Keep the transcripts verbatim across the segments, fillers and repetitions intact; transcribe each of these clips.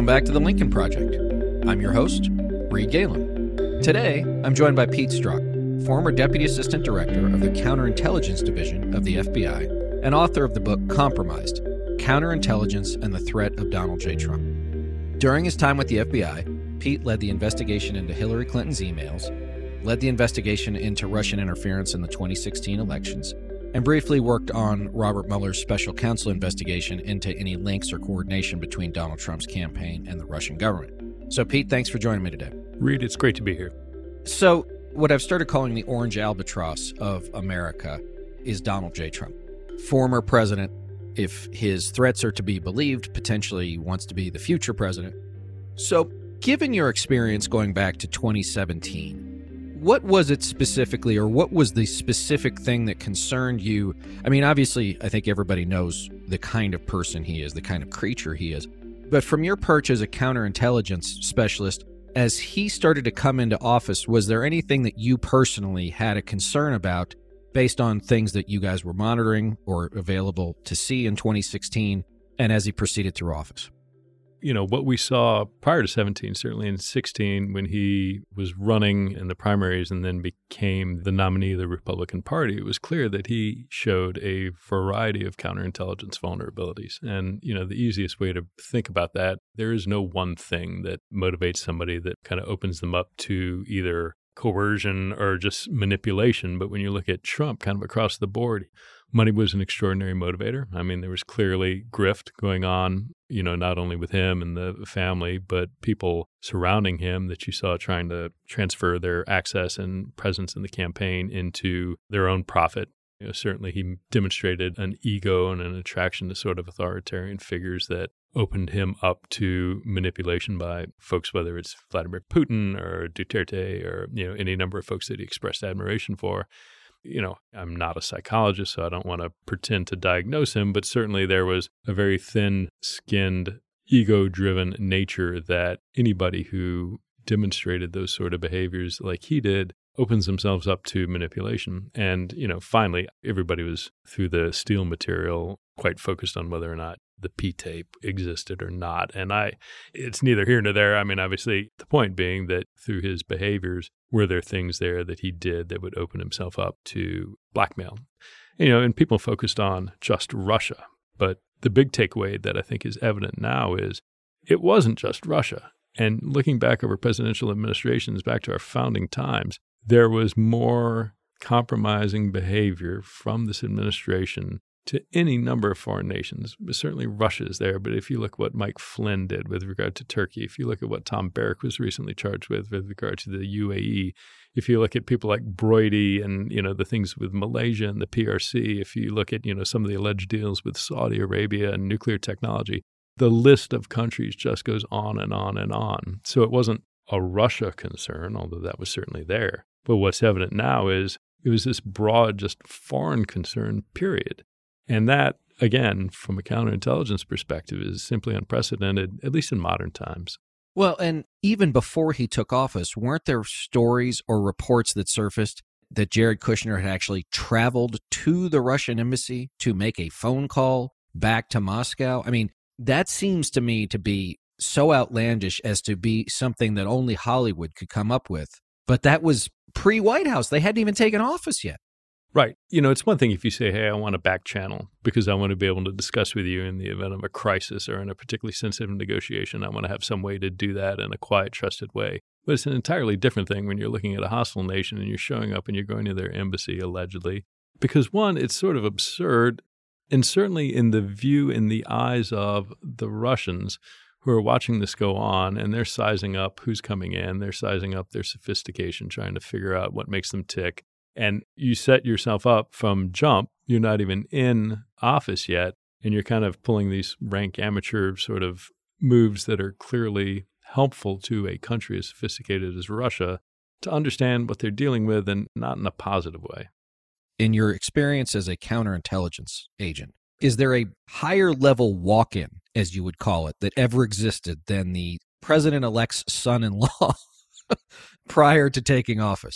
back to the Lincoln Project. I'm your host, Reed Galen. Today, I'm joined by Pete Strzok, former Deputy Assistant Director of the Counterintelligence Division of the F B I and author of the book Compromised: Counterintelligence and the Threat of Donald J. Trump. During his time with the F B I, Pete led the investigation into Hillary Clinton's emails, led the investigation into Russian interference in the twenty sixteen elections, and briefly worked on Robert Mueller's special counsel investigation into any links or coordination between Donald Trump's campaign and the Russian government. So, Pete, thanks for joining me today. Reed, it's great to be here. So, what I've started calling the orange albatross of America is Donald J. Trump. Former president, if his threats are to be believed, potentially wants to be the future president. So, given your experience going back to twenty seventeen, what was it specifically, or what was the specific thing that concerned you? I mean, obviously, I think everybody knows the kind of person he is, the kind of creature he is. But from your perch as a counterintelligence specialist, as he started to come into office, was there anything that you personally had a concern about based on things that you guys were monitoring or available to see in twenty sixteen and as he proceeded through office? You know, what we saw prior to seventeen, certainly in sixteen, when he was running in the primaries and then became the nominee of the Republican Party, it was clear that he showed a variety of counterintelligence vulnerabilities. And, you know, the easiest way to think about that, there is no one thing that motivates somebody that kind of opens them up to either coercion or just manipulation. But when you look at Trump kind of across the board, money was an extraordinary motivator. I mean, there was clearly grift going on, you know, not only with him and the family, but people surrounding him that you saw trying to transfer their access and presence in the campaign into their own profit. You know, certainly he demonstrated an ego and an attraction to sort of authoritarian figures that opened him up to manipulation by folks, whether it's Vladimir Putin or Duterte or, you know, any number of folks that he expressed admiration for. You know, I'm not a psychologist, so I don't want to pretend to diagnose him, but certainly there was a very thin-skinned, ego-driven nature that anybody who demonstrated those sort of behaviors like he did opens themselves up to manipulation. And, you know, finally, everybody was, through the Steele material, quite focused on whether or not the P-tape existed or not. And I, it's neither here nor there. I mean, obviously, the point being that through his behaviors, were there things there that he did that would open himself up to blackmail? You know, and people focused on just Russia. But the big takeaway that I think is evident now is it wasn't just Russia. And looking back over presidential administrations, back to our founding times, there was more compromising behavior from this administration to any number of foreign nations. Certainly Russia is there, but if you look at what Mike Flynn did with regard to Turkey, if you look at what Tom Barrack was recently charged with with regard to the U A E, if you look at people like Brody and, you know, the things with Malaysia and the P R C, if you look at, you know, some of the alleged deals with Saudi Arabia and nuclear technology, the list of countries just goes on and on and on. So it wasn't a Russia concern, although that was certainly there. But what's evident now is it was this broad, just foreign concern, period. And that, again, from a counterintelligence perspective, is simply unprecedented, at least in modern times. Well, and even before he took office, weren't there stories or reports that surfaced that Jared Kushner had actually traveled to the Russian embassy to make a phone call back to Moscow? I mean, that seems to me to be so outlandish as to be something that only Hollywood could come up with. But that was pre-White House. They hadn't even taken office yet. Right. You know, it's one thing if you say, hey, I want a back channel because I want to be able to discuss with you in the event of a crisis or in a particularly sensitive negotiation. I want to have some way to do that in a quiet, trusted way. But it's an entirely different thing when you're looking at a hostile nation and you're showing up and you're going to their embassy, allegedly. Because one, it's sort of absurd, and certainly in the view, in the eyes of the Russians who are watching this go on, and they're sizing up who's coming in. They're sizing up their sophistication, trying to figure out what makes them tick. And you set yourself up from jump. You're not even in office yet, and you're kind of pulling these rank amateur sort of moves that are clearly helpful to a country as sophisticated as Russia to understand what they're dealing with, and not in a positive way. In your experience as a counterintelligence agent, is there a higher level walk-in, as you would call it, that ever existed than the president-elect's son-in-law prior to taking office?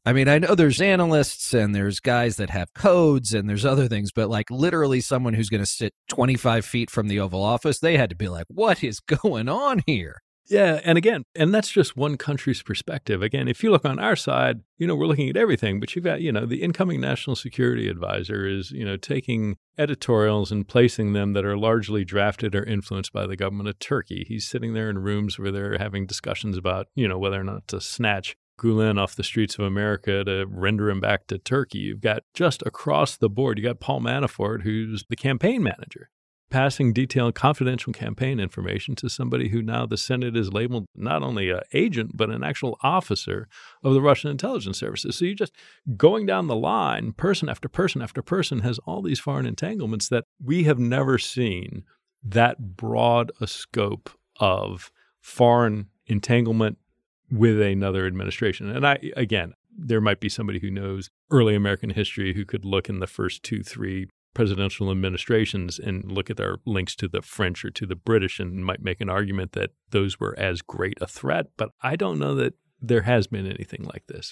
I mean, I know there's analysts and there's guys that have codes and there's other things, but like literally someone who's going to sit twenty-five feet from the Oval Office, they had to be like, what is going on here? Yeah. And again, and that's just one country's perspective. Again, if you look on our side, you know, we're looking at everything, but you've got, you know, the incoming national security advisor is, you know, taking editorials and placing them that are largely drafted or influenced by the government of Turkey. He's sitting there in rooms where they're having discussions about, you know, whether or not to snatch Gulen off the streets of America to render him back to Turkey. You've got just across the board, you got Paul Manafort, who's the campaign manager, passing detailed confidential campaign information to somebody who now the Senate is labeled not only an agent, but an actual officer of the Russian intelligence services. So you're just going down the line, person after person after person has all these foreign entanglements that we have never seen that broad a scope of foreign entanglement with another administration. And I, again, there might be somebody who knows early American history who could look in the first two, three presidential administrations and look at their links to the French or to the British and might make an argument that those were as great a threat. But I don't know that there has been anything like this.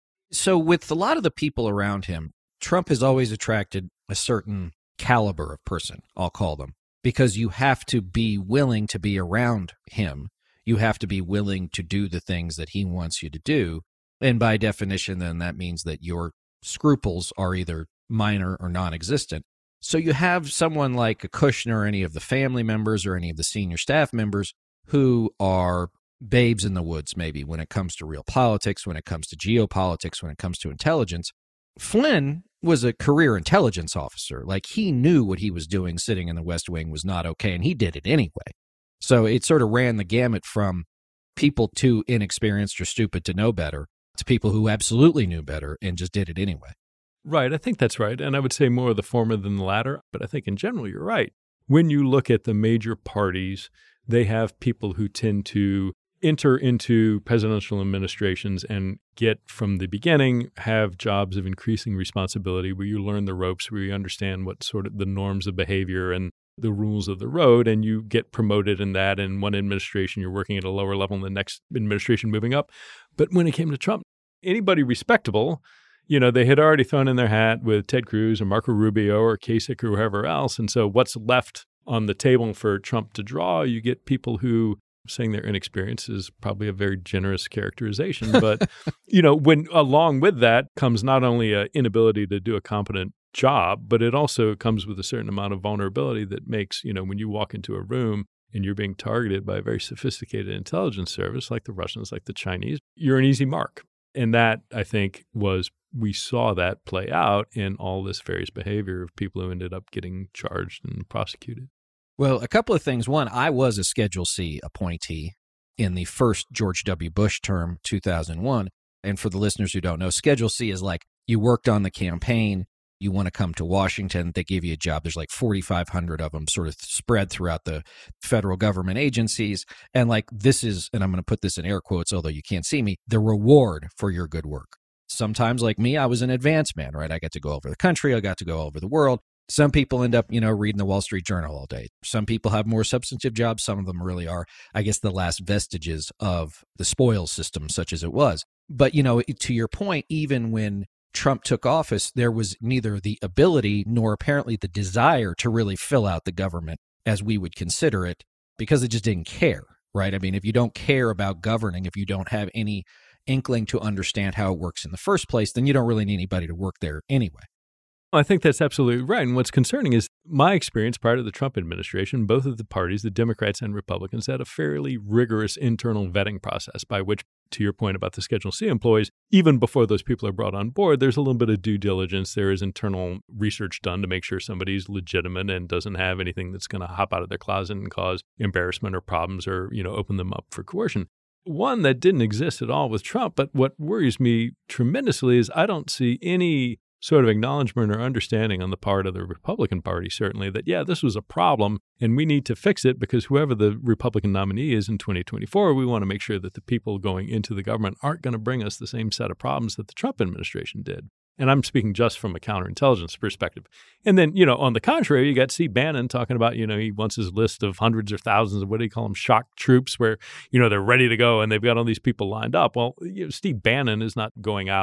So with a lot of the people around him, Trump has always attracted a certain caliber of person, I'll call them, because you have to be willing to be around him. You have to be willing to do the things that he wants you to do. And by definition, then that means that your scruples are either minor or non-existent. So you have someone like a Kushner or any of the family members or any of the senior staff members who are babes in the woods, maybe, when it comes to real politics, when it comes to geopolitics, when it comes to intelligence. Flynn was a career intelligence officer. Like, he knew what he was doing sitting in the West Wing was not okay, and he did it anyway. So it sort of ran the gamut from people too inexperienced or stupid to know better to people who absolutely knew better and just did it anyway. Right. I think that's right. And I would say more of the former than the latter. But I think in general, you're right. When you look at the major parties, they have people who tend to enter into presidential administrations and get from the beginning, have jobs of increasing responsibility where you learn the ropes, where you understand what sort of the norms of behavior and the rules of the road, and you get promoted in that. In one administration, you're working at a lower level, in the next administration moving up. But when it came to Trump, anybody respectable, you know, they had already thrown in their hat with Ted Cruz or Marco Rubio or Kasich or whoever else. And so what's left on the table for Trump to draw? You get people who, saying their inexperience is probably a very generous characterization. But, you know, when along with that comes not only an inability to do a competent job, but it also comes with a certain amount of vulnerability that makes, you know, when you walk into a room and you're being targeted by a very sophisticated intelligence service like the Russians, like the Chinese, you're an easy mark. And that, I think, was, we saw that play out in all this various behavior of people who ended up getting charged and prosecuted. Well, a couple of things. One, I was a Schedule C appointee in the first George W. Bush term, two thousand one. And for the listeners who don't know, Schedule C is like, you worked on the campaign, you want to come to Washington, they give you a job. There's like forty-five hundred of them sort of spread throughout the federal government agencies. And like, this is, and I'm going to put this in air quotes, although you can't see me, the reward for your good work. Sometimes, like me, I was an advance man, right? I got to go over the country. I got to go over the world. Some people end up, you know, reading the Wall Street Journal all day. Some people have more substantive jobs. Some of them really are, I guess, the last vestiges of the spoils system, such as it was. But, you know, to your point, even when Trump took office, there was neither the ability nor apparently the desire to really fill out the government as we would consider it, because they just didn't care, right? I mean, if you don't care about governing, if you don't have any inkling to understand how it works in the first place, then you don't really need anybody to work there anyway. I think that's absolutely right. And what's concerning is my experience prior to the Trump administration, both of the parties, the Democrats and Republicans, had a fairly rigorous internal vetting process by which, to your point about the Schedule C employees, even before those people are brought on board, there's a little bit of due diligence. There is internal research done to make sure somebody's legitimate and doesn't have anything that's going to hop out of their closet and cause embarrassment or problems or, you know, open them up for coercion. One that didn't exist at all with Trump, but what worries me tremendously is I don't see any sort of acknowledgement or understanding on the part of the Republican Party, certainly, that, yeah, this was a problem and we need to fix it because whoever the Republican nominee is in twenty twenty-four, we want to make sure that the people going into the government aren't going to bring us the same set of problems that the Trump administration did. And I'm speaking just from a counterintelligence perspective. And then, you know, on the contrary, you got Steve Bannon talking about, you know, he wants his list of hundreds or thousands of, what do you call them, shock troops, where, you know, they're ready to go and they've got all these people lined up. Well, you know, Steve Bannon is not going out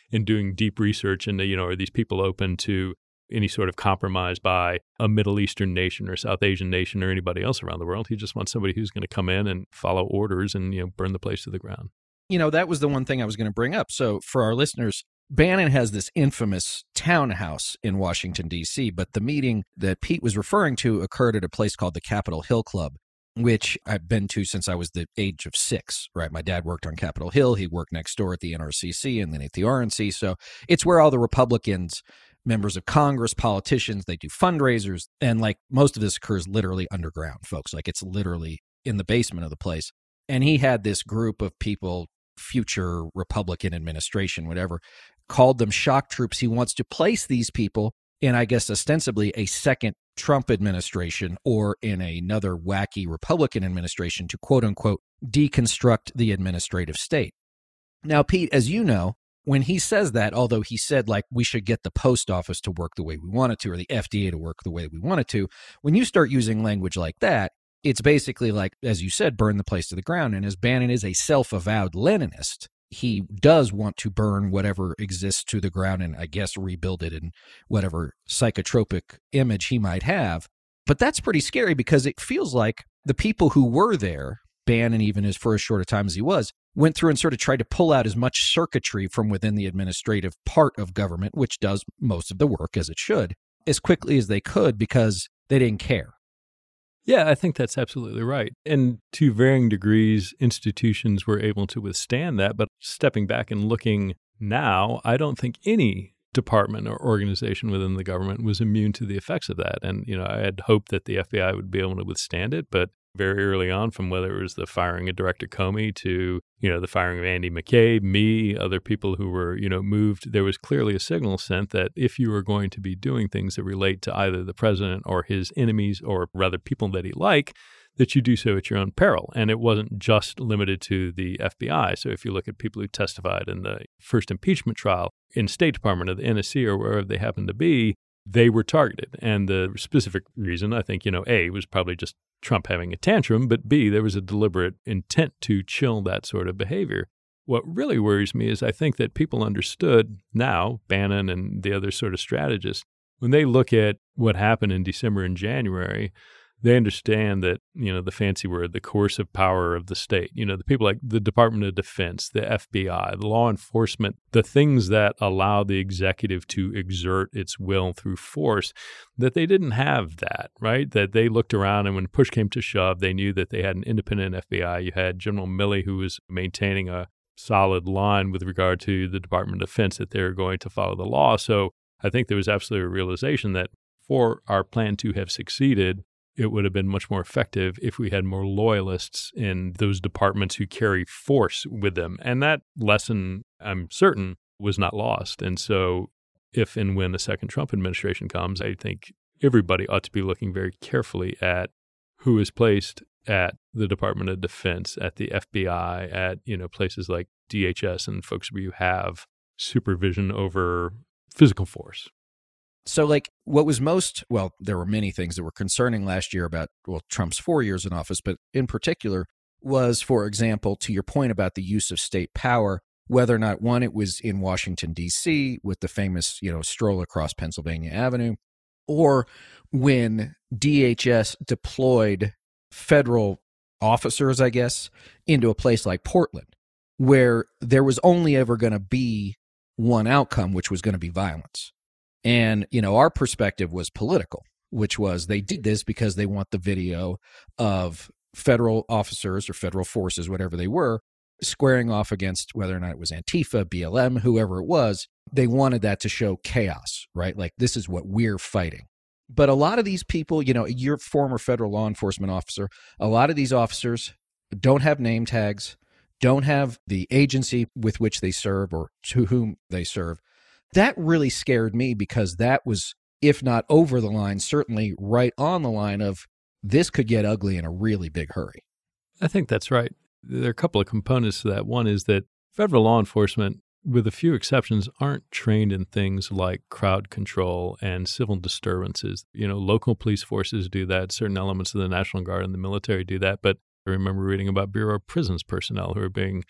in doing deep research into, you know, are these people open to any sort of compromise by a Middle Eastern nation or South Asian nation or anybody else around the world. He just wants somebody who's going to come in and follow orders and, you know, burn the place to the ground. You know, that was the one thing I was going to bring up. So for our listeners, Bannon has this infamous townhouse in Washington, D C, but the meeting that Pete was referring to occurred at a place called the Capitol Hill Club, which I've been to since I was the age of six, right? My dad worked on Capitol Hill. He worked next door at the N R C C and then at the R N C. So it's where all the Republicans, members of Congress, politicians, they do fundraisers. And like most of this occurs literally underground, folks. Like it's literally in the basement of the place. And he had this group of people, future Republican administration, whatever, called them shock troops. He wants to place these people in, I guess, ostensibly a second Trump administration or in another wacky Republican administration to, quote unquote, deconstruct the administrative state. Now, Pete, as you know, when he says that, although he said, like, we should get the post office to work the way we want it to, or the F D A to work the way we want it to, when you start using language like that, it's basically like, as you said, burn the place to the ground. And as Bannon is a self-avowed Leninist, he does want to burn whatever exists to the ground and, I guess, rebuild it in whatever psychotropic image he might have. But that's pretty scary because it feels like the people who were there, Bannon, even as for as short a time as he was, went through and sort of tried to pull out as much circuitry from within the administrative part of government, which does most of the work as it should, as quickly as they could because they didn't care. Yeah, I think that's absolutely right. And to varying degrees, institutions were able to withstand that. But stepping back and looking now, I don't think any department or organization within the government was immune to the effects of that. And, you know, I had hoped that the F B I would be able to withstand it, but very early on, from whether it was the firing of Director Comey to, you know, the firing of Andy McCabe, me, other people who were, you know, moved, there was clearly a signal sent that if you were going to be doing things that relate to either the president or his enemies, or rather people that he liked, that you do so at your own peril. And it wasn't just limited to the F B I. So if you look at people who testified in the first impeachment trial in State Department or the N S C or wherever they happened to be, they were targeted. And the specific reason, I think, you know, A, was probably just Trump having a tantrum, but B, there was a deliberate intent to chill that sort of behavior. What really worries me is I think that people understood now, Bannon and the other sort of strategists, when they look at what happened in December and January, they understand that, you know, the fancy word, the coercive power of the state, you know, the people like the Department of Defense, the F B I, the law enforcement, the things that allow the executive to exert its will through force, that they didn't have that, right? That they looked around and when push came to shove, they knew that they had an independent F B I. You had General Milley, who was maintaining a solid line with regard to the Department of Defense, that they were going to follow the law. So I think there was absolutely a realization that for our plan to have succeeded, it would have been much more effective if we had more loyalists in those departments who carry force with them. And that lesson, I'm certain, was not lost. And so if and when a second Trump administration comes, I think everybody ought to be looking very carefully at who is placed at the Department of Defense, at the F B I, at, you know, places like D H S and folks where you have supervision over physical force. So, like, what was most, well, there were many things that were concerning last year about, well, Trump's four years in office, but in particular was, for example, to your point about the use of state power, whether or not, one, it was in Washington, D C with the famous, you know, stroll across Pennsylvania Avenue, or when D H S deployed federal officers, I guess, into a place like Portland, where there was only ever going to be one outcome, which was going to be violence. And, you know, our perspective was political, which was they did this because they want the video of federal officers or federal forces, whatever they were, squaring off against whether or not it was Antifa, B L M, whoever it was. They wanted that to show chaos, right? Like, this is what we're fighting. But a lot of these people, you know, you're a former federal law enforcement officer. A lot of these officers don't have name tags, don't have the agency with which they serve or to whom they serve. That really scared me because that was, if not over the line, certainly right on the line of this could get ugly in a really big hurry. I think that's right. There are a couple of components to that. One is that federal law enforcement, with a few exceptions, aren't trained in things like crowd control and civil disturbances. You know, local police forces do that. Certain elements of the National Guard and the military do that. But I remember reading about Bureau of Prisons personnel who are being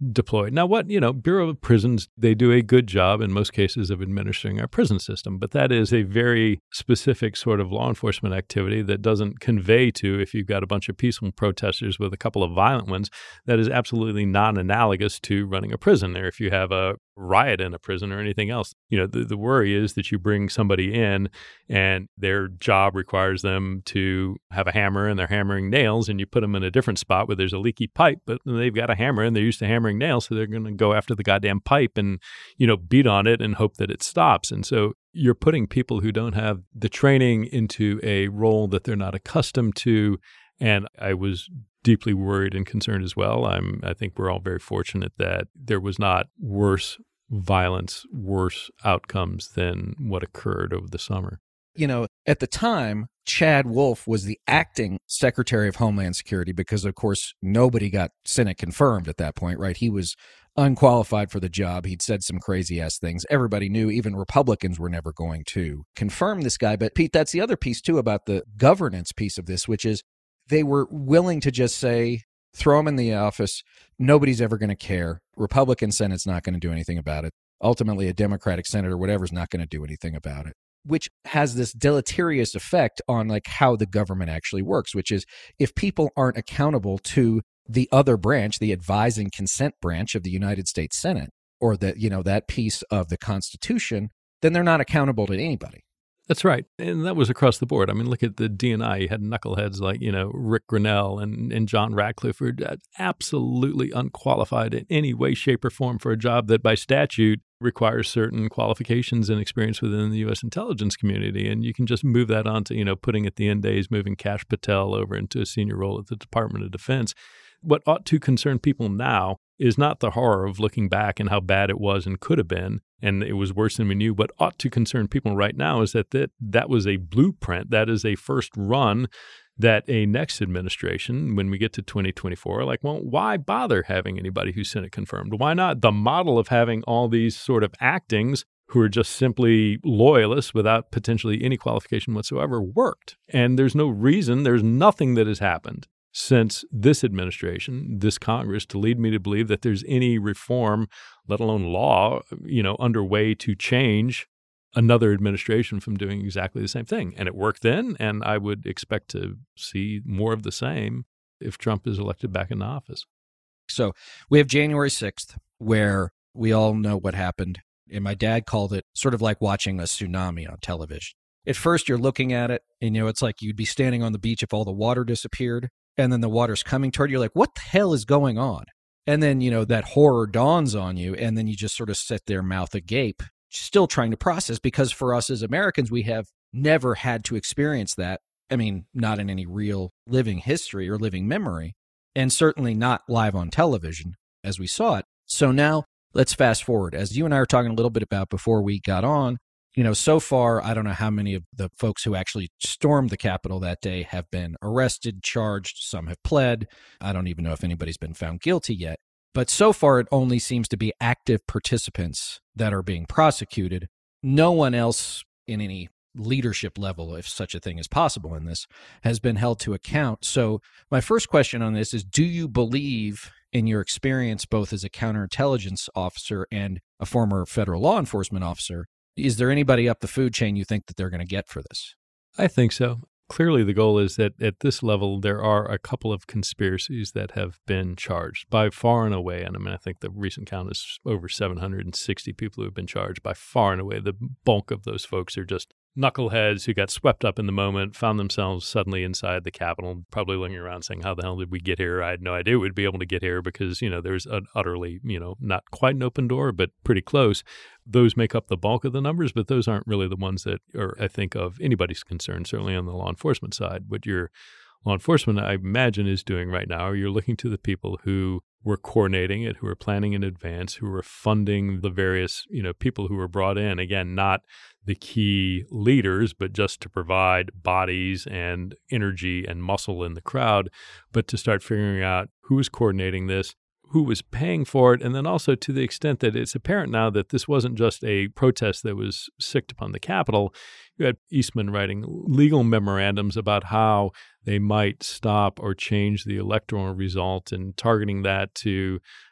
deployed. Now, what, you know, Bureau of Prisons, they do a good job in most cases of administering our prison system, but that is a very specific sort of law enforcement activity that doesn't convey to, if you've got a bunch of peaceful protesters with a couple of violent ones, that is absolutely non-analogous to running a prison, or if you have a riot in a prison or anything else. You know, the, the worry is that you bring somebody in and their job requires them to have a hammer and they're hammering nails, and you put them in a different spot where there's a leaky pipe, but they've got a hammer and they're used to hammering nails, so they're going to go after the goddamn pipe and, you know, beat on it and hope that it stops. And so you're putting people who don't have the training into a role that they're not accustomed to. And I was deeply worried and concerned as well. I'm, I think we're all very fortunate that there was not worse violence, worse outcomes than what occurred over the summer. You know, at the time, Chad Wolf was the acting Secretary of Homeland Security because, of course, nobody got Senate confirmed at that point, right? He was unqualified for the job. He'd said some crazy-ass things. Everybody knew, even Republicans were never going to confirm this guy. But, Pete, that's the other piece, too, about the governance piece of this, which is they were willing to just say, throw him in the office. Nobody's ever going to care. Republican Senate's not going to do anything about it. Ultimately, a Democratic Senator, whatever's not going to do anything about it, which has this deleterious effect on like how the government actually works, which is if people aren't accountable to the other branch, the advise and consent branch of the United States Senate, or that, you know, that piece of the Constitution, then they're not accountable to anybody. That's right. And that was across the board. I mean, look at the D N I. You had knuckleheads like, you know, Rick Grinnell and, and John Ratcliffe, who are absolutely unqualified in any way, shape, or form for a job that by statute requires certain qualifications and experience within the U S intelligence community. And you can just move that on to, you know, putting at the end days, moving Kash Patel over into a senior role at the Department of Defense. What ought to concern people now is not the horror of looking back and how bad it was and could have been, and it was worse than we knew. What ought to concern people right now is that that, that was a blueprint. That is a first run that a next administration, when we get to twenty twenty-four, like, well, why bother having anybody who's Senate confirmed? Why not? The model of having all these sort of actings who are just simply loyalists without potentially any qualification whatsoever worked. And there's no reason, there's nothing that has happened since this administration, this Congress, to lead me to believe that there's any reform, let alone law, you know, underway to change another administration from doing exactly the same thing. And it worked then, and I would expect to see more of the same if Trump is elected back into office. So we have January sixth, where we all know what happened. And my dad called it sort of like watching a tsunami on television. At first, you're looking at it, and, you know, it's like you'd be standing on the beach if all the water disappeared. And then the water's coming toward you. You're like, what the hell is going on? And then, you know, that horror dawns on you. And then you just sort of sit there, mouth agape, still trying to process. Because for us as Americans, we have never had to experience that. I mean, not in any real living history or living memory. And certainly not live on television as we saw it. So now let's fast forward. As you and I were talking a little bit about before we got on, you know, so far, I don't know how many of the folks who actually stormed the Capitol that day have been arrested, charged. Some have pled. I don't even know if anybody's been found guilty yet. But so far, it only seems to be active participants that are being prosecuted. No one else in any leadership level, if such a thing is possible in this, has been held to account. So my first question on this is, do you believe, in your experience both as a counterintelligence officer and a former federal law enforcement officer, is there anybody up the food chain you think that they're going to get for this? I think so. Clearly, the goal is that at this level, there are a couple of conspiracies that have been charged by far and away. And I mean, I think the recent count is over seven hundred sixty people who have been charged by far and away. The bulk of those folks are just knuckleheads who got swept up in the moment, found themselves suddenly inside the Capitol, probably looking around saying, how the hell did we get here? I had no idea we'd be able to get here because, you know, there's an utterly, you know, not quite an open door, but pretty close. Those make up the bulk of the numbers, but those aren't really the ones that are, I think, of anybody's concern, certainly on the law enforcement side. What your law enforcement, I imagine, is doing right now, or you're looking to the people who were coordinating it, who are planning in advance, who are funding the various, you know, people who were brought in. Again, not the key leaders, but just to provide bodies and energy and muscle in the crowd, but to start figuring out who is coordinating this, who was paying for it, and then also to the extent that it's apparent now that this wasn't just a protest that was sicked upon the Capitol. You had Eastman writing legal memorandums about how they might stop or change the electoral result and targeting that to,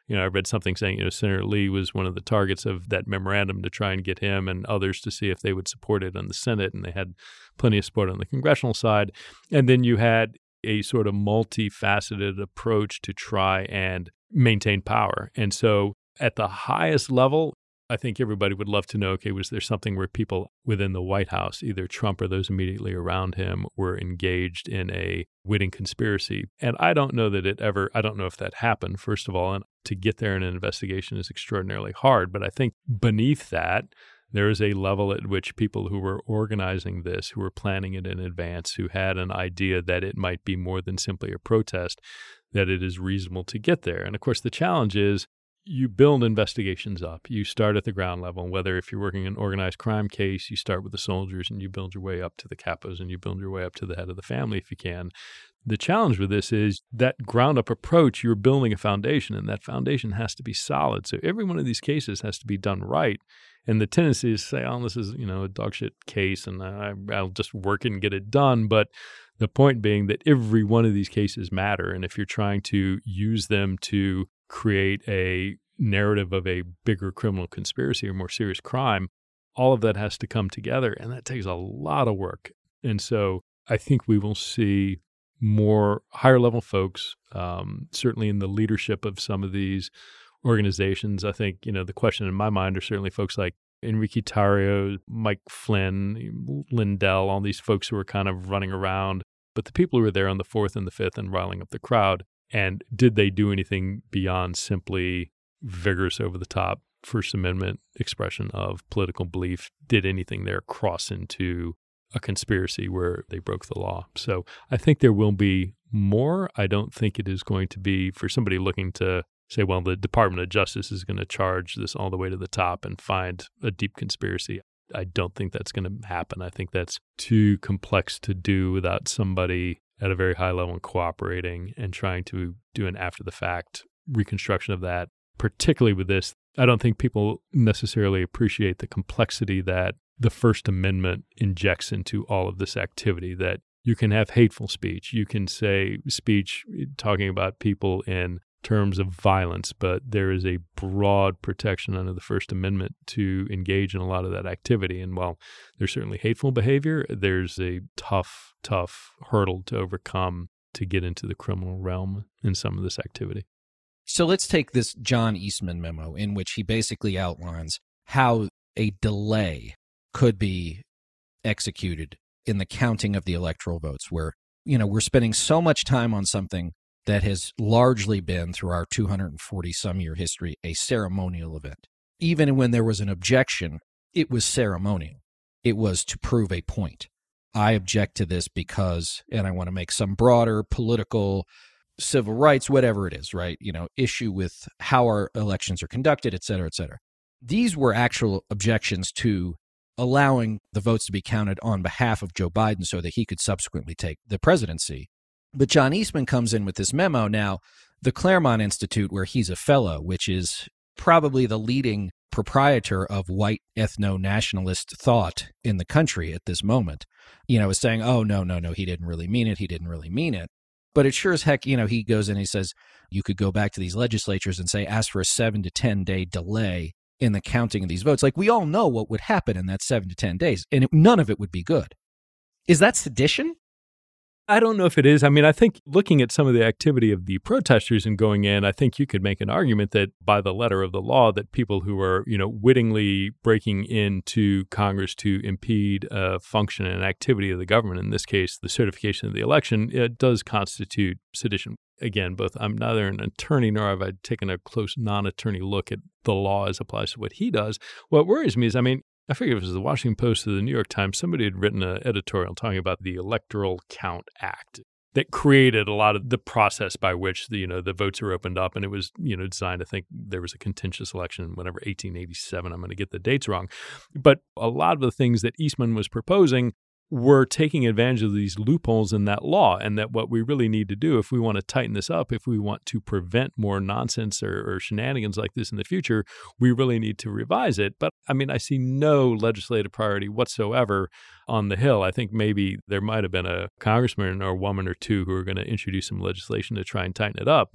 You know, I read something saying, you know, Senator Lee was one of the targets of that memorandum to try and get him and others to see if they would support it on the Senate, and they had plenty of support on the congressional side. And then you had a sort of multifaceted approach to try and maintain power. And so at the highest level, I think everybody would love to know, okay, was there something where people within the White House, either Trump or those immediately around him, were engaged in a witting conspiracy? And I don't know that it ever, I don't know if that happened, first of all, and to get there in an investigation is extraordinarily hard. But I think beneath that, there is a level at which people who were organizing this, who were planning it in advance, who had an idea that it might be more than simply a protest, that it is reasonable to get there. And of course, the challenge is, you build investigations up. You start at the ground level. Whether if you're working an organized crime case, you start with the soldiers and you build your way up to the capos and you build your way up to the head of the family if you can. The challenge with this is that ground up approach, you're building a foundation, and that foundation has to be solid. So every one of these cases has to be done right. And the tendency is to say, oh, this is, you know, a dog shit case and I, I'll just work it and get it done. But the point being that every one of these cases matter. And if you're trying to use them to create a narrative of a bigger criminal conspiracy or more serious crime, all of that has to come together, and that takes a lot of work. And so I think we will see more higher level folks, um, certainly in the leadership of some of these organizations. I think, you know, the question in my mind are certainly folks like Enrique Tarrio, Mike Flynn, Lindell, all these folks who are kind of running around. But the people who were there on the fourth and the fifth and riling up the crowd, and did they do anything beyond simply vigorous over-the-top First Amendment expression of political belief? Did anything there cross into a conspiracy where they broke the law? So I think there will be more. I don't think it is going to be for somebody looking to say, well, the Department of Justice is going to charge this all the way to the top and find a deep conspiracy. I don't think that's going to happen. I think that's too complex to do without somebody at a very high level cooperating and trying to do an after-the-fact reconstruction of that. Particularly with this, I don't think people necessarily appreciate the complexity that the First Amendment injects into all of this activity, that you can have hateful speech. You can say speech talking about people in terms of violence, but there is a broad protection under the First Amendment to engage in a lot of that activity. And while there's certainly hateful behavior, there's a tough, tough hurdle to overcome to get into the criminal realm in some of this activity. So let's take this John Eastman memo in which he basically outlines how a delay could be executed in the counting of the electoral votes, where, you know, we're spending so much time on something that has largely been, through our two hundred forty some year history, a ceremonial event. Even when there was an objection, it was ceremonial. It was to prove a point. I object to this because, and I want to make some broader political, civil rights, whatever it is, right? You know, issue with how our elections are conducted, et cetera, et cetera. These were actual objections to allowing the votes to be counted on behalf of Joe Biden so that he could subsequently take the presidency. But John Eastman comes in with this memo. Now, the Claremont Institute, where he's a fellow, which is probably the leading proprietor of white ethno-nationalist thought in the country at this moment, you know, is saying, oh, no, no, no, he didn't really mean it. He didn't really mean it. But it sure as heck, you know, he goes in and he says, you could go back to these legislatures and say, ask for a seven to ten day delay in the counting of these votes. Like, we all know what would happen in that seven to ten days, and it, none of it would be good. Is that sedition? I don't know if it is. I mean, I think looking at some of the activity of the protesters and going in, I think you could make an argument that by the letter of the law, that people who are, you know, wittingly breaking into Congress to impede a function and activity of the government, in this case, the certification of the election, it does constitute sedition. Again, both I'm neither an attorney nor have I taken a close non-attorney look at the law as applies to what he does. What worries me is, I mean, I forget if it was the Washington Post or the New York Times, somebody had written an editorial talking about the Electoral Count Act that created a lot of the process by which the, you know, the votes are opened up. And it was, you know, designed, I think there was a contentious election in whatever, eighteen eighty-seven. I'm going to get the dates wrong. But a lot of the things that Eastman was proposing were taking advantage of these loopholes in that law, and that what we really need to do if we want to tighten this up, if we want to prevent more nonsense or, or shenanigans like this in the future, we really need to revise it. But I mean, I see no legislative priority whatsoever on the Hill. I think maybe there might have been a congressman or a woman or two who are going to introduce some legislation to try and tighten it up. But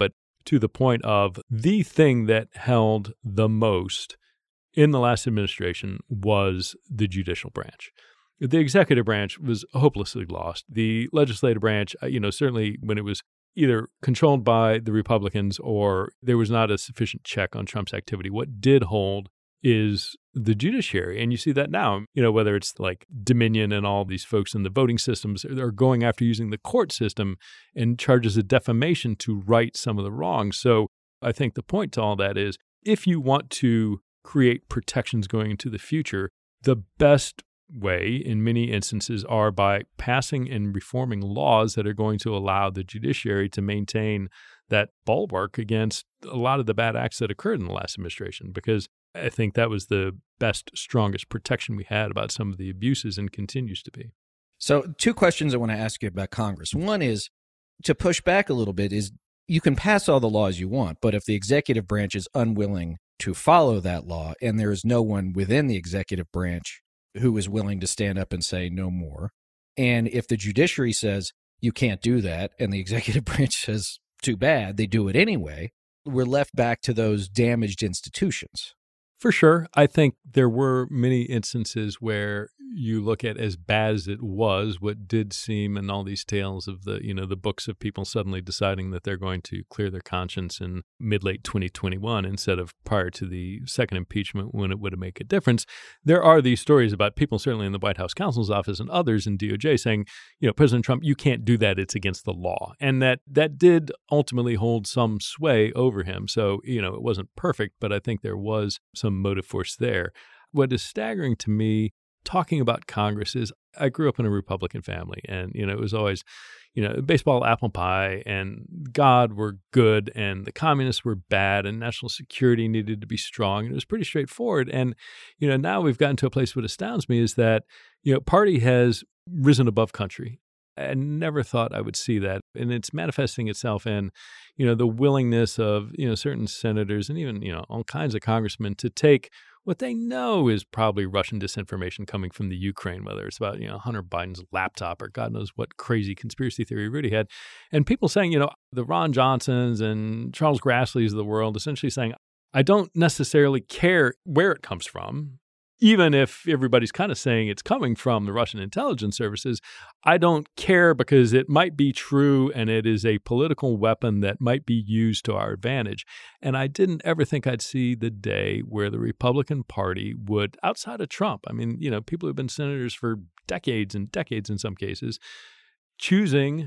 to the point of the thing that held the most in the last administration was the judicial branch. The executive branch was hopelessly lost. The legislative branch, you know, certainly when it was either controlled by the Republicans or there was not a sufficient check on Trump's activity, what did hold is the judiciary. And you see that now, you know, whether it's like Dominion and all these folks in the voting systems are going after using the court system and charges of defamation to right some of the wrongs. So I think the point to all that is if you want to create protections going into the future, the best way in many instances are by passing and reforming laws that are going to allow the judiciary to maintain that bulwark against a lot of the bad acts that occurred in the last administration, because I think that was the best, strongest protection we had about some of the abuses and continues to be. So two questions I want to ask you about Congress. One is, to push back a little bit, is you can pass all the laws you want, but if the executive branch is unwilling to follow that law and there is no one within the executive branch who is willing to stand up and say no more, and if the judiciary says you can't do that and the executive branch says too bad, they do it anyway, we're left back to those damaged institutions. For sure. I think there were many instances where you look at as bad as it was, what did seem in all these tales of the, you know, the books of people suddenly deciding that they're going to clear their conscience in mid-late twenty twenty-one instead of prior to the second impeachment when it would have made a difference. There are these stories about people certainly in the White House counsel's office and others in D O J saying, you know, President Trump, you can't do that. It's against the law. And that that did ultimately hold some sway over him. So, you know, it wasn't perfect, but I think there was some motive force there. What is staggering to me talking about Congress is I grew up in a Republican family, and, you know, it was always, you know, baseball, apple pie, and God were good, and the communists were bad, and national security needed to be strong. And it was pretty straightforward. And, you know, now we've gotten to a place what astounds me is that, you know, party has risen above country. I never thought I would see that. And it's manifesting itself in, you know, the willingness of, you know, certain senators and even, you know, all kinds of congressmen to take what they know is probably Russian disinformation coming from the Ukraine, whether it's about, you know, Hunter Biden's laptop or God knows what crazy conspiracy theory Rudy had. And people saying, you know, the Ron Johnsons and Charles Grassley's of the world essentially saying, I don't necessarily care where it comes from. Even if everybody's kind of saying it's coming from the Russian intelligence services, I don't care because it might be true and it is a political weapon that might be used to our advantage. And I didn't ever think I'd see the day where the Republican Party would, outside of Trump, I mean, you know, people who've been senators for decades and decades in some cases, choosing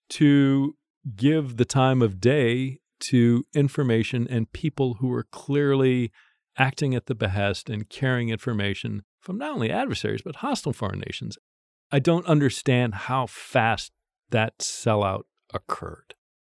to give the time of day to information and people who are clearly acting at the behest and carrying information from not only adversaries, but hostile foreign nations. I don't understand how fast that sellout occurred.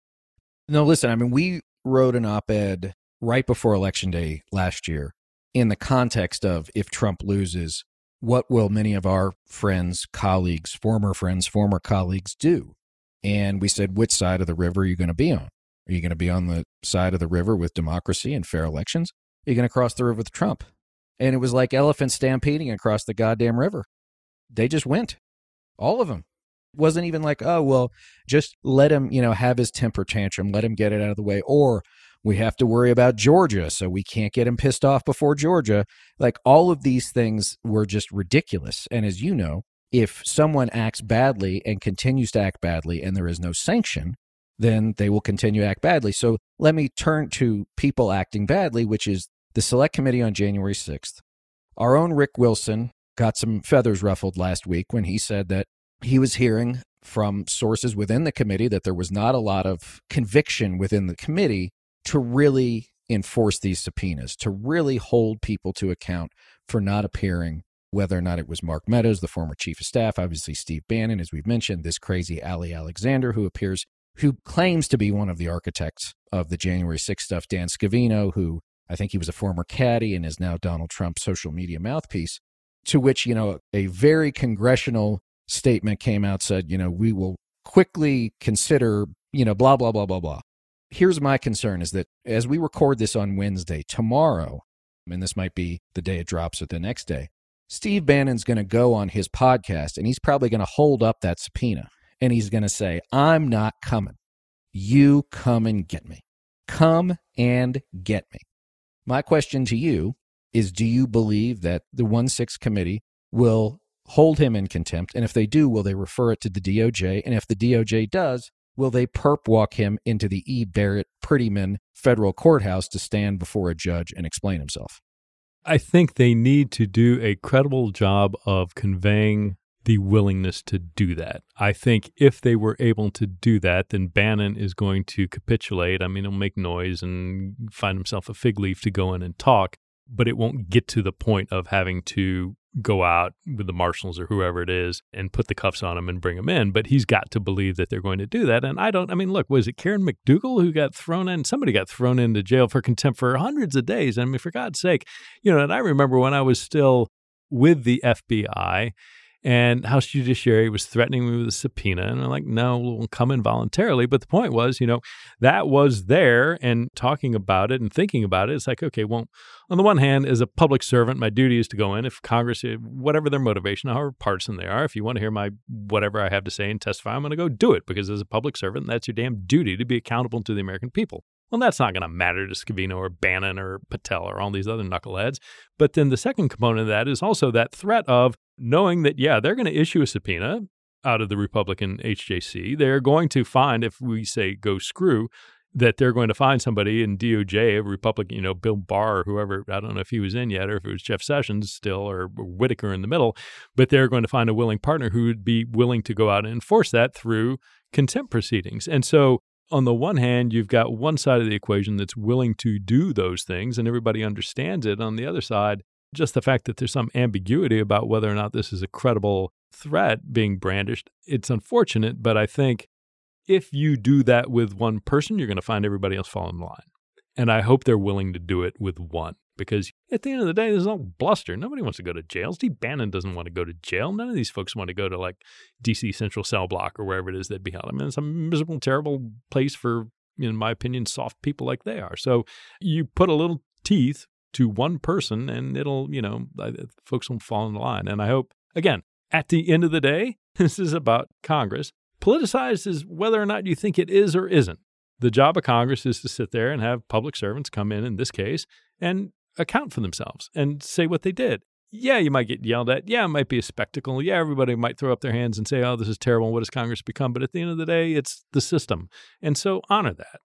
No, listen, I mean, we wrote an op-ed right before Election Day last year in the context of if Trump loses, what will many of our friends, colleagues, former friends, former colleagues do? And we said, which side of the river are you going to be on? Are you going to be on the side of the river with democracy and fair elections? You're going to cross the river with Trump. And it was like elephants stampeding across the goddamn river. They just went. All of them. It wasn't even like, oh, well, just let him, you know, have his temper tantrum. Let him get it out of the way. Or we have to worry about Georgia, so we can't get him pissed off before Georgia. Like, all of these things were just ridiculous. And as you know, if someone acts badly and continues to act badly and there is no sanction, then they will continue to act badly. So let me turn to people acting badly, which is the Select Committee on January sixth. Our own Rick Wilson got some feathers ruffled last week when he said that he was hearing from sources within the committee that there was not a lot of conviction within the committee to really enforce these subpoenas, to really hold people to account for not appearing, whether or not it was Mark Meadows, the former chief of staff, obviously Steve Bannon, as we've mentioned, this crazy Ali Alexander who appears who claims to be one of the architects of the January sixth stuff, Dan Scavino, who I think he was a former caddy and is now Donald Trump's social media mouthpiece, to which, you know, a very congressional statement came out, said, you know, we will quickly consider, you know, blah, blah, blah, blah, blah. Here's my concern is that as we record this on Wednesday, tomorrow, and this might be the day it drops or the next day, Steve Bannon's going to go on his podcast and he's probably going to hold up that subpoena. And he's going to say, I'm not coming. You come and get me. come and get me. My question to you is, do you believe that the one six committee will hold him in contempt? And if they do, will they refer it to the D O J? And if the D O J does, will they perp walk him into the E. Barrett Prettyman federal courthouse to stand before a judge and explain himself? I think they need to do a credible job of conveying the willingness to do that. I think if they were able to do that, then Bannon is going to capitulate. I mean, he'll make noise and find himself a fig leaf to go in and talk, but it won't get to the point of having to go out with the marshals or whoever it is and put the cuffs on him and bring him in. But he's got to believe that they're going to do that. And I don't, I mean, look, was it Karen McDougal who got thrown in? Somebody got thrown into jail for contempt for hundreds of days. I mean, for God's sake, you know, and I remember when I was still with the F B I and House Judiciary was threatening me with a subpoena. And I'm like, no, we'll come in voluntarily. But the point was, you know, that was there, and talking about it and thinking about it, it's like, okay, well, on the one hand, as a public servant, my duty is to go in. If Congress, whatever their motivation, however partisan they are, if you want to hear my whatever I have to say and testify, I'm going to go do it, because as a public servant, that's your damn duty to be accountable to the American people. Well, that's not going to matter to Scavino or Bannon or Patel or all these other knuckleheads. But then the second component of that is also that threat of knowing that, yeah, they're going to issue a subpoena out of the Republican H J C. They're going to find, if we say go screw, that they're going to find somebody in D O J, a Republican, you know, Bill Barr or whoever, I don't know if he was in yet or if it was Jeff Sessions still or Whitaker in the middle, but they're going to find a willing partner who would be willing to go out and enforce that through contempt proceedings. And so on the one hand, you've got one side of the equation that's willing to do those things and everybody understands it. On the other side, just the fact that there's some ambiguity about whether or not this is a credible threat being brandished, it's unfortunate, but I think if you do that with one person, you're going to find everybody else fall in line. And I hope they're willing to do it with one, because at the end of the day, there's no bluster. Nobody wants to go to jail. Steve Bannon doesn't want to go to jail. None of these folks want to go to like D C Central Cell Block or wherever it is they'd be held. I mean, it's a miserable, terrible place for, in my opinion, soft people like they are. So you put a little teeth to one person and it'll, you know, folks won't fall in line. And I hope, again, at the end of the day, this is about Congress. Politicized is whether or not you think it is or isn't. The job of Congress is to sit there and have public servants come in, in this case, and account for themselves and say what they did. Yeah, you might get yelled at. Yeah, it might be a spectacle. Yeah, everybody might throw up their hands and say, oh, this is terrible. What has Congress become? But at the end of the day, it's the system. And so honor that.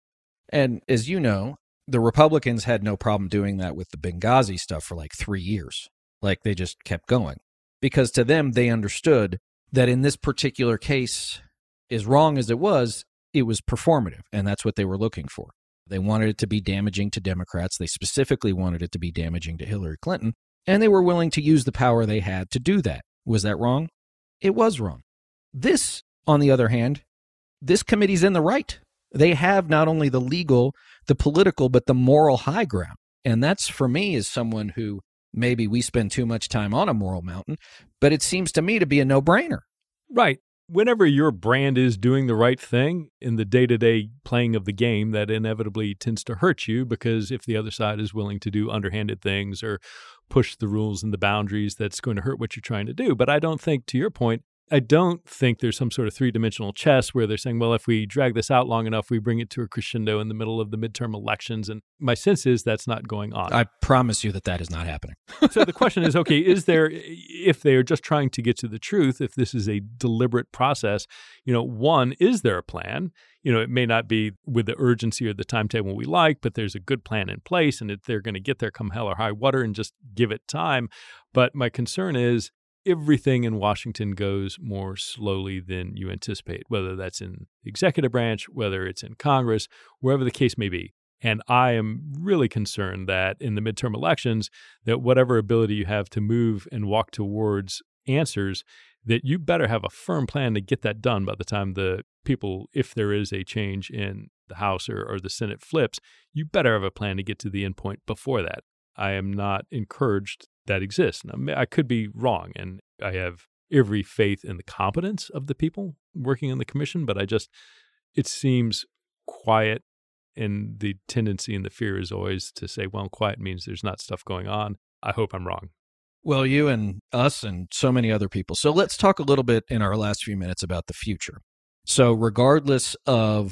And as you know, the Republicans had no problem doing that with the Benghazi stuff for like three years. Like they just kept going. Because to them, they understood that in this particular case, as wrong as it was, it was performative. And that's what they were looking for. They wanted it to be damaging to Democrats. They specifically wanted it to be damaging to Hillary Clinton. And they were willing to use the power they had to do that. Was that wrong? It was wrong. This, on the other hand, this committee's in the right. They have not only the legal, the political, but the moral high ground. And that's, for me, as someone who maybe we spend too much time on a moral mountain, but it seems to me to be a no-brainer. Right. Whenever your brand is doing the right thing in the day-to-day playing of the game, that inevitably tends to hurt you, because if the other side is willing to do underhanded things or push the rules and the boundaries, that's going to hurt what you're trying to do. But I don't think, to your point, I don't think there's some sort of three-dimensional chess where they're saying, well, if we drag this out long enough, we bring it to a crescendo in the middle of the midterm elections. And my sense is that's not going on. I promise you that that is not happening. So the question is, okay, is there, if they are just trying to get to the truth, if this is a deliberate process, you know, one, is there a plan? You know, it may not be with the urgency or the timetable we like, but there's a good plan in place, and if they're going to get there come hell or high water and just give it time. But my concern is, everything in Washington goes more slowly than you anticipate, whether that's in the executive branch, whether it's in Congress, wherever the case may be. And I am really concerned that in the midterm elections, that whatever ability you have to move and walk towards answers, that you better have a firm plan to get that done by the time the people, if there is a change in the House or, or the Senate flips, you better have a plan to get to the end point before that. I am not encouraged that exists. Now, I could be wrong, and I have every faith in the competence of the people working in the commission, but I just, it seems quiet, and the tendency and the fear is always to say, well, quiet means there's not stuff going on. I hope I'm wrong. Well, you and us and so many other people. So let's talk a little bit in our last few minutes about the future. So regardless of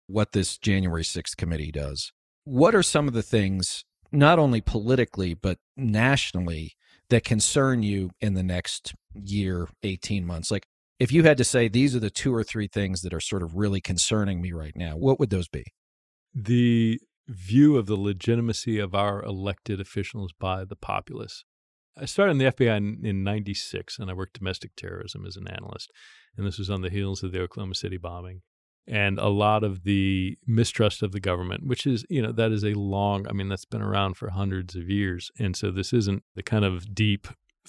what this January sixth committee does. What are some of the things, not only politically, but nationally, that concern you in the next year, eighteen months? Like, if you had to say, these are the two or three things that are sort of really concerning me right now, what would those be? The view of the legitimacy of our elected officials by the populace. I started in the F B I in, in ninety-six, and I worked domestic terrorism as an analyst. And this was on the heels of the Oklahoma City bombing. And a lot of the mistrust of the government, which is, you know, that is a long, I mean, that's been around for hundreds of years. And so this isn't the kind of deep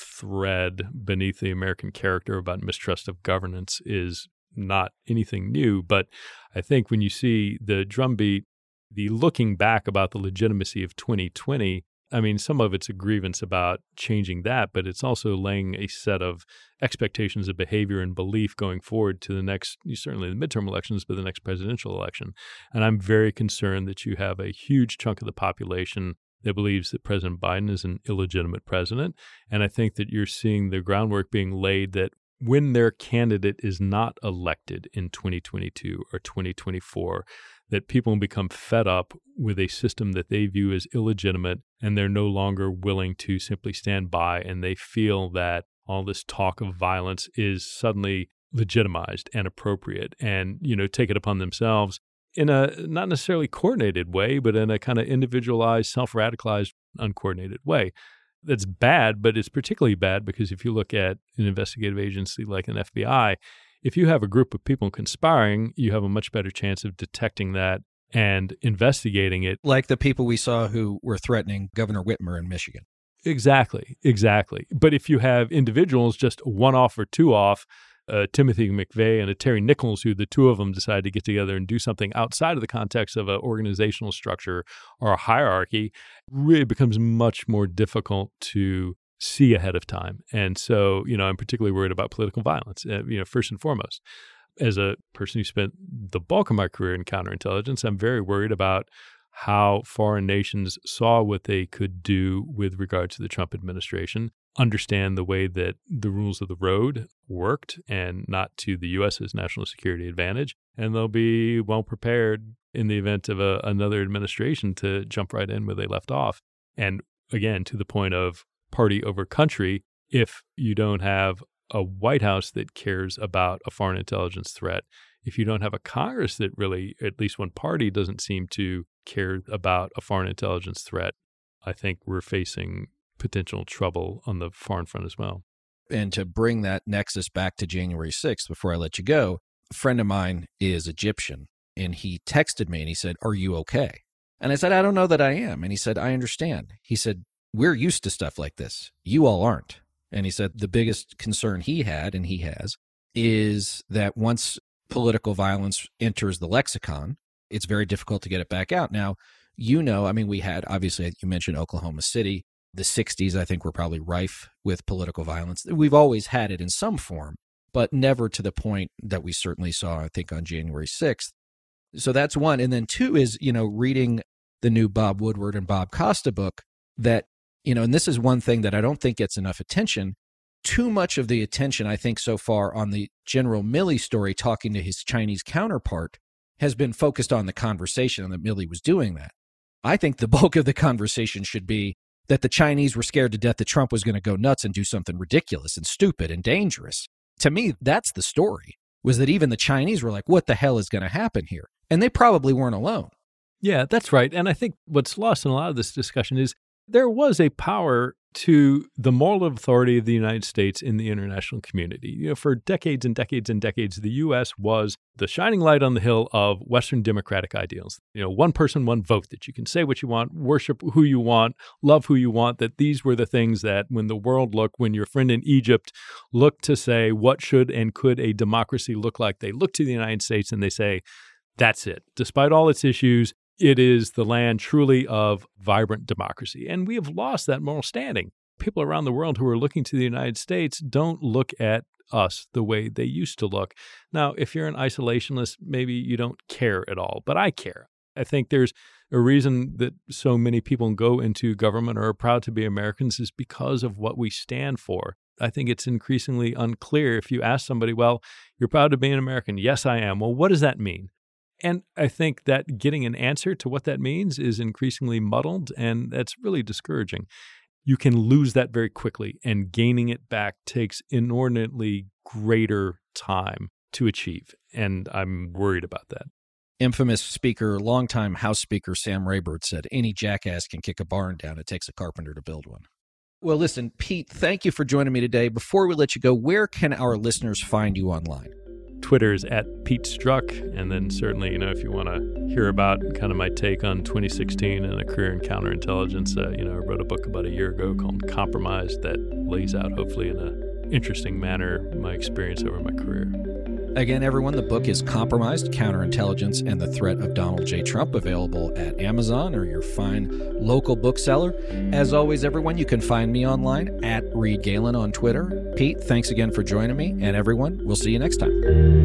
thread beneath the American character about mistrust of governance is not anything new. But I think when you see the drumbeat, the looking back about the legitimacy of twenty twenty, I mean, some of it's a grievance about changing that, but it's also laying a set of expectations of behavior and belief going forward to the next, certainly the midterm elections, but the next presidential election. And I'm very concerned that you have a huge chunk of the population that believes that President Biden is an illegitimate president. And I think that you're seeing the groundwork being laid that when their candidate is not elected in twenty twenty-two or twenty twenty-four, that people will become fed up with a system that they view as illegitimate, and they're no longer willing to simply stand by, and they feel that all this talk of violence is suddenly legitimized and appropriate, and, you know, take it upon themselves in a not necessarily coordinated way, but in a kind of individualized, self-radicalized, uncoordinated way. That's bad, but it's particularly bad because if you look at an investigative agency like an F B I, if you have a group of people conspiring, you have a much better chance of detecting that and investigating it. Like the people we saw who were threatening Governor Whitmer in Michigan. Exactly, exactly. But if you have individuals just one off or two off, uh, Timothy McVeigh and a Terry Nichols, who the two of them decide to get together and do something outside of the context of an organizational structure or a hierarchy, really becomes much more difficult to see ahead of time. And so, you know, I'm particularly worried about political violence, uh, you know, first and foremost. As a person who spent the bulk of my career in counterintelligence, I'm very worried about how foreign nations saw what they could do with regard to the Trump administration, understand the way that the rules of the road worked and not to the U S's national security advantage. And they'll be well prepared in the event of a, another administration to jump right in where they left off. And again, to the point of party over country, if you don't have a White House that cares about a foreign intelligence threat, if you don't have a Congress that really, at least one party, doesn't seem to care about a foreign intelligence threat, I think we're facing potential trouble on the foreign front as well. And to bring that nexus back to January sixth, before I let you go, a friend of mine is Egyptian, and he texted me and he said, "Are you okay?" And I said, "I don't know that I am." And he said, "I understand." He said, "We're used to stuff like this. You all aren't." And he said the biggest concern he had, and he has, is that once political violence enters the lexicon, it's very difficult to get it back out. Now, you know, I mean, we had, obviously, you mentioned Oklahoma City. The sixties, I think, were probably rife with political violence. We've always had it in some form, but never to the point that we certainly saw, I think, on January sixth. So that's one. And then two is, you know, reading the new Bob Woodward and Bob Costa book that, you know, and this is one thing that I don't think gets enough attention. Too much of the attention, I think, so far on the General Milley story talking to his Chinese counterpart has been focused on the conversation and that Milley was doing that. I think the bulk of the conversation should be that the Chinese were scared to death that Trump was going to go nuts and do something ridiculous and stupid and dangerous. To me, that's the story, was that even the Chinese were like, what the hell is going to happen here? And they probably weren't alone. Yeah, that's right. And I think what's lost in a lot of this discussion is there was a power to the moral authority of the United States in the international community. You know, for decades and decades and decades, the U S was the shining light on the hill of Western democratic ideals. You know, one person, one vote, that you can say what you want, worship who you want, love who you want, that these were the things that when the world looked, when your friend in Egypt looked to say, what should and could a democracy look like? They look to the United States and they say, that's it. Despite all its issues, it is the land truly of vibrant democracy. And we have lost that moral standing. People around the world who are looking to the United States don't look at us the way they used to look. Now, if you're an isolationist, maybe you don't care at all, but I care. I think there's a reason that so many people go into government or are proud to be Americans is because of what we stand for. I think it's increasingly unclear if you ask somebody, well, you're proud to be an American. Yes, I am. Well, what does that mean? And I think that getting an answer to what that means is increasingly muddled, and that's really discouraging. You can lose that very quickly, and gaining it back takes inordinately greater time to achieve, and I'm worried about that. Infamous speaker, longtime House Speaker Sam Rayburn said, any jackass can kick a barn down. It takes a carpenter to build one. Well, listen, Pete, thank you for joining me today. Before we let you go, where can our listeners find you online? Twitter is at Pete Strzok, and then certainly, you know, if you want to hear about kind of my take on twenty sixteen and a career in counterintelligence, uh, you know, I wrote a book about a year ago called Compromised that lays out, hopefully in an interesting manner, my experience over my career. Again, everyone, the book is Compromised, Counterintelligence and the Threat of Donald J. Trump, available at Amazon or your fine local bookseller. As always, everyone, you can find me online at Reed Galen on Twitter. Pete, thanks again for joining me, and everyone, we'll see you next time.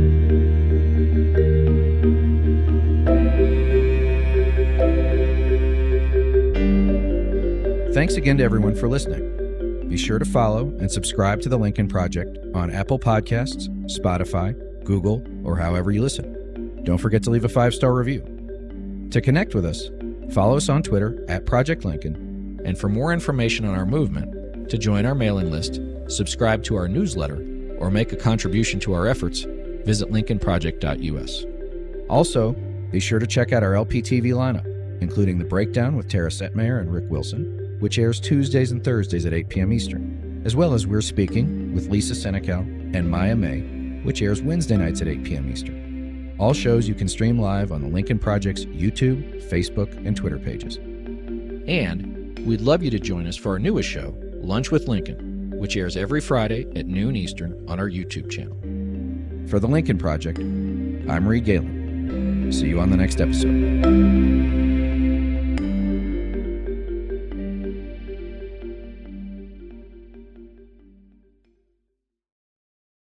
Thanks again to everyone for listening. Be sure to follow and subscribe to The Lincoln Project on Apple Podcasts, Spotify, Google, or however you listen. Don't forget to leave a five-star review. To connect with us, follow us on Twitter at Project Lincoln, and for more information on our movement, to join our mailing list, subscribe to our newsletter, or make a contribution to our efforts, visit lincoln project dot u s. Also, be sure to check out our L P T V lineup, including The Breakdown with Tara Setmayer and Rick Wilson, which airs Tuesdays and Thursdays at eight p.m. Eastern, as well as We're Speaking with Lisa Senecal and Maya May, which airs Wednesday nights at eight p.m. Eastern. All shows you can stream live on the Lincoln Project's YouTube, Facebook, and Twitter pages. And we'd love you to join us for our newest show, Lunch with Lincoln, which airs every Friday at noon Eastern on our YouTube channel. For the Lincoln Project, I'm Reed Galen. See you on the next episode.